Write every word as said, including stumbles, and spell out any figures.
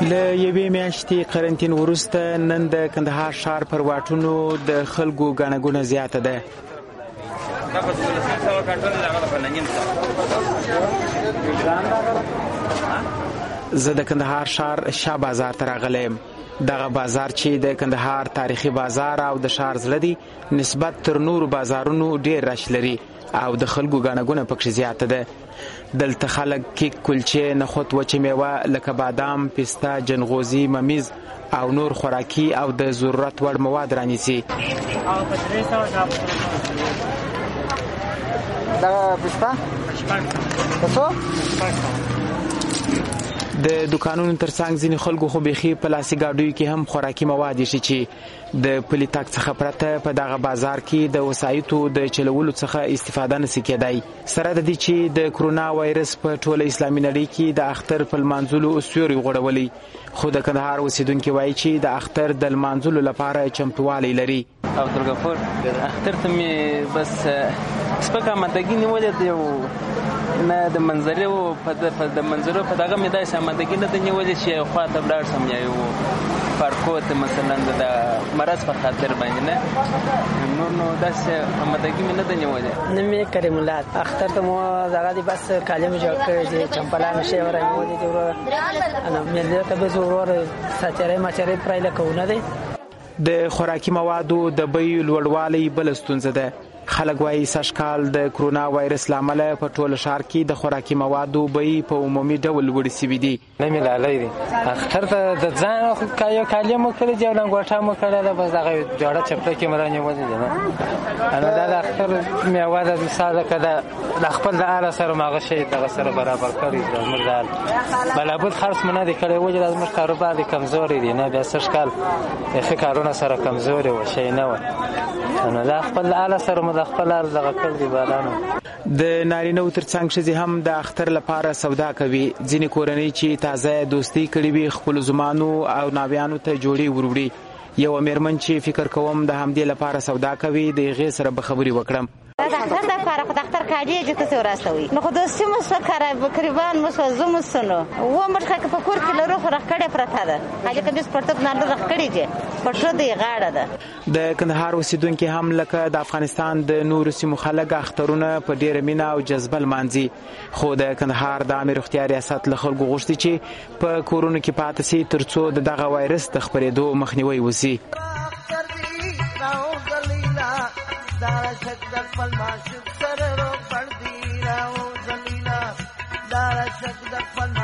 له یوې میاشتې قرنطین وروسته نن د کندهار ښار پر واټونو د خلکو ګڼه ګوڼه زیاته ده. زه د کندهار ښار شاه بازار ته راغلی یم. دغه بازار چې د کندهار تاریخي بازار او د ښار زړه دی نسبت تر نورو بازارونو ډیر رش لري او د خلکو ګڼه ګوڼه پکې زیاته ده. دلته خلک کیک، کلچې، نخود، وچې میوه لکه بادام، پسته، جنغوزي، ممیز او نور خوراکي او د ضرورت وړ مواد رانیسي. دا پسته څو د دوکانونو ترڅنګ ځینې خلکو خو بیخي په لاسي ګاډیو کې هم خوراکي مواد ایښي چې د پلي تګ څخه پرته په دغه بازار کې د وسایطو د چلولو څخه استفاده نشي کېدای. سره د دې چې د کرونا وایرس په ټوله اسلامي نړۍ کې د اختر په لمانځلو سیوری غوړولی، خو د کندهار اوسیدونکي وایي چې د اختر د لمانځلو لپاره چمتووالی لري. عبدالغفور اختر ته مې بس سپکه آمادګي نیولې ده او نه د منظرو په د منظرو په دغه مې داسې آمادګي نه ده نیولې چې یو خوا ته ولاړ شم یا یو پارکو ته مثلا د مرض په خاطر باندې نه نور نو داسې آمادګي مې نه ده نیولې. نه مې کریم الله اختر ته مو دغه دي بس کالي مې جوړ کړی چې چمپلان شي ورای مو دي ورو انا مې ته به ضرور ساتره ماچره پرایله کوونه دي. د خوراکي موادو د بیې لوړوالی بل ستونزه ده. خلک وایي سږکال د کرونا وایرس له امله په ټوله ښار کې د خوراکي موادو بیې په عمومي ډول لوړې سوي دي. نه مې لالی دي اختر ته د ځان یو کالي مو کړی دي او لنګوټه مو کړې ده بس دغه جوړه چپلکې مې رانیولې دي. نه نو دا د اختر میوه ده مثال که د خپل د آله سره مغه شی دغه سره برابر کړي زموږ د آل بلابود خرڅ مو نه دی کړی وجه د زموږ کاروبار دی کمزوري دی. نه بیا سږکال ښه کارونه سره کمزوري و شی نه و نو دا خپل د آله سره د خپل ار دغه کړ دی بالانو. د نارینه‌و ترڅنګ ښځې هم د اختر لپاره سودا کوي. ځینې کورنۍ چې تازه دوستي کړې وي خپلو زمانو او ناویانو ته جوړې وروړي. یوه میرمن چې فکر کوم د همدې لپاره سودا کوي د هغې سره به خبرې وکړم. د اختر دپاره خو د اختر کالي یې چې تاسې ورستوئ نو خو دوستي مو شوه قریبان مو شوه زه مو څه نو اووه مټکه که په کور کې لرو خو رخکړې پرته ده خالي کمیس پرتوب ناله رخکړې دي پټه دی غاړه ده. د کندهار اوسیدونکي هم لکه د افغانستان د نورو سیمو خلک اخترونه په ډېره مینه او جذبه لمانځي، خو د کندهار د عامې روغتیا ریاست له خلکو غوښتي چې په کورونو کې پاتې سي تر څو د دغه وایرس د خپرېدو مخنیوی وشي. دارا شک در پل ماشک سر رو پڑ دی راو زلیلا دارا شک در پل